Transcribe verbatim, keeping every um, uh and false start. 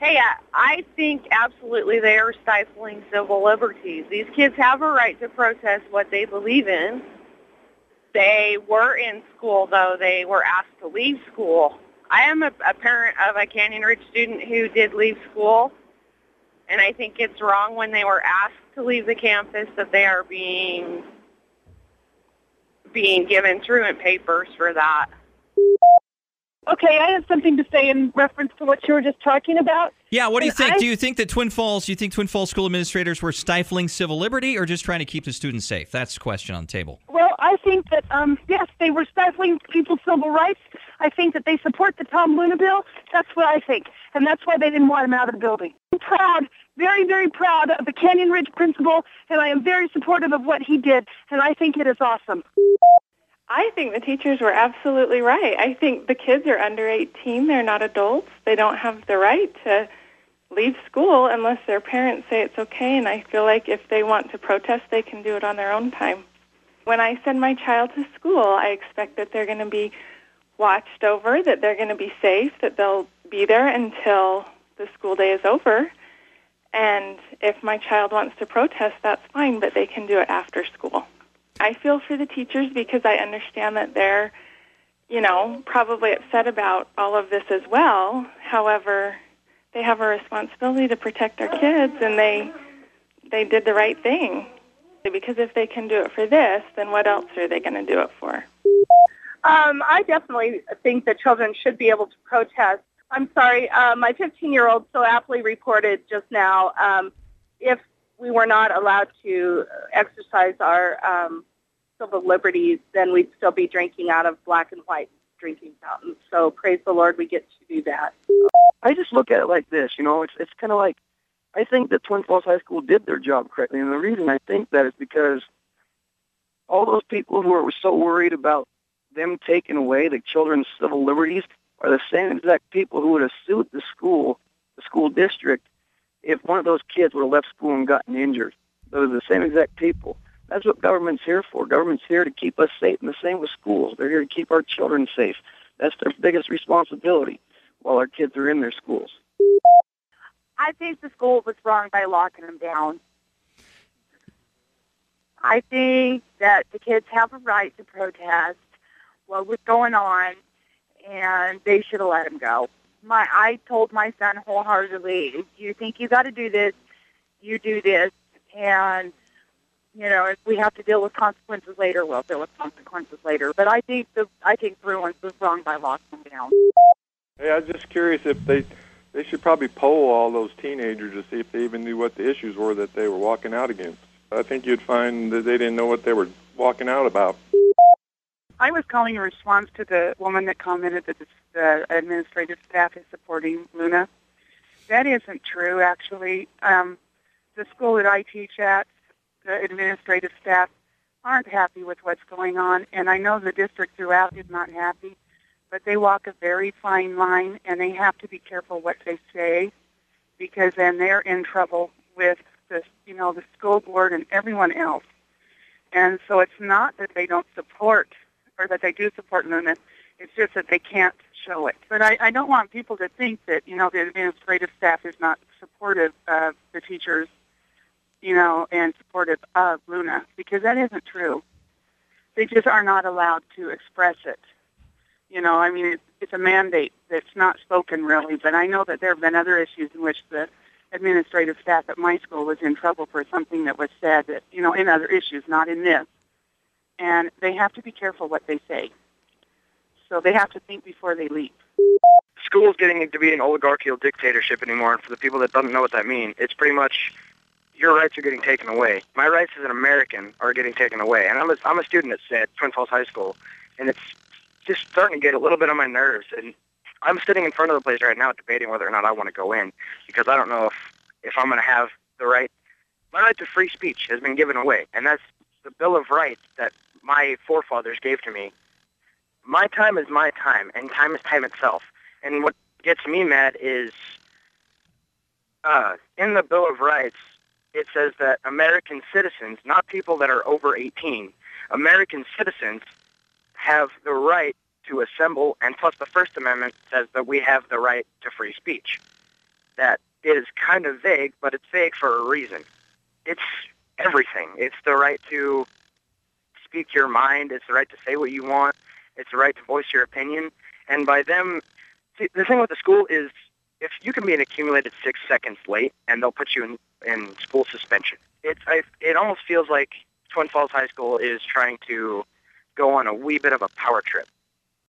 Hey, I, I think absolutely they are stifling civil liberties. These kids have a right to protest what they believe in. They were in school, though. They were asked to leave school. I am a, a parent of a Canyon Ridge student who did leave school, and I think it's wrong when they were asked to leave the campus that they are being being given truant papers for that. Okay, I have something to say in reference to what you were just talking about. Yeah, what do you And think? I, do you think that Twin Falls, do you think Twin Falls school administrators were stifling civil liberty or just trying to keep the students safe? That's the question on the table. Well, I think that, um, yes, they were stifling people's civil rights. I think that they support the Tom Luna bill. That's what I think. And that's why they didn't want him out of the building. I'm proud, very, very proud of the Canyon Ridge principal, and I am very supportive of what he did, and I think it is awesome. I think the teachers were absolutely right. I think the kids are under eighteen. They're not adults. They don't have the right to leave school unless their parents say it's okay, and I feel like if they want to protest, they can do it on their own time. When I send my child to school, I expect that they're going to be watched over, that they're going to be safe, that they'll be there until the school day is over. And if my child wants to protest, that's fine, but they can do it after school. I feel for the teachers because I understand that they're, you know, probably upset about all of this as well. However, they have a responsibility to protect our kids, and they they did the right thing. Because if they can do it for this, then what else are they going to do it for? Um, I definitely think that children should be able to protest. I'm sorry, uh, my fifteen-year-old so aptly reported just now, um, if we were not allowed to exercise our um, civil liberties, then we'd still be drinking out of black and white drinking fountains. So praise the Lord, we get to do that. I just look at it like this, you know, it's it's kind of like, I think that Twin Falls High School did their job correctly, and the reason I think that is because all those people who are so worried about them taking away the children's civil liberties are the same exact people who would have sued the school, the school district, if one of those kids would have left school and gotten injured. Those are the same exact people. That's what government's here for. Government's here to keep us safe, and the same with schools. They're here to keep our children safe. That's their biggest responsibility while our kids are in their schools. I think the school was wrong by locking them down. I think that the kids have a right to protest what was going on, and they should have let them go. My, I told my son wholeheartedly, if you think you got to do this, you do this, and, you know, if we have to deal with consequences later, we'll deal with consequences later. But I think the I think Bruins was wrong by locking them down. Hey, I was just curious if they they should probably poll all those teenagers to see if they even knew what the issues were that they were walking out against. I think you'd find that they didn't know what they were walking out about. I was calling in response to the woman that commented that the administrative staff is supporting Luna. That isn't true, actually. Um, the school that I teach at, the administrative staff aren't happy with what's going on, and I know the district throughout is not happy, but they walk a very fine line, and they have to be careful what they say, because then they're in trouble with the, you know, the school board and everyone else. And so it's not that they don't support, or that they do support Luna, it's just that they can't show it. But I, I don't want people to think that, you know, the administrative staff is not supportive of the teachers, you know, and supportive of Luna, because that isn't true. They just are not allowed to express it. You know, I mean, it's, it's a mandate that's not spoken really, but I know that there have been other issues in which the administrative staff at my school was in trouble for something that was said, that, you know, in other issues, not in this. And they have to be careful what they say. So they have to think before they leap. School's getting to be an oligarchical dictatorship anymore, and for the people that don't know what that means, it's pretty much your rights are getting taken away. My rights as an American are getting taken away. And I'm a, I'm a student at, at Twin Falls High School, and it's just starting to get a little bit on my nerves. And I'm sitting in front of the place right now debating whether or not I want to go in, because I don't know if, if I'm going to have the right. My right to free speech has been given away, and that's the Bill of Rights that my forefathers gave to me. My time is my time, and time is time itself. And what gets me mad is uh, in the Bill of Rights, it says that American citizens, not people that are over eighteen, American citizens have the right to assemble, and plus the First Amendment says that we have the right to free speech. that is kind of vague, but it's vague for a reason. It's everything. It's the right to speak your mind. It's the right to say what you want. It's the right to voice your opinion. And by them, see, the thing with the school is if you can be an accumulated six seconds late and they'll put you in, in school suspension. It's I, it almost feels like Twin Falls High School is trying to go on a wee bit of a power trip.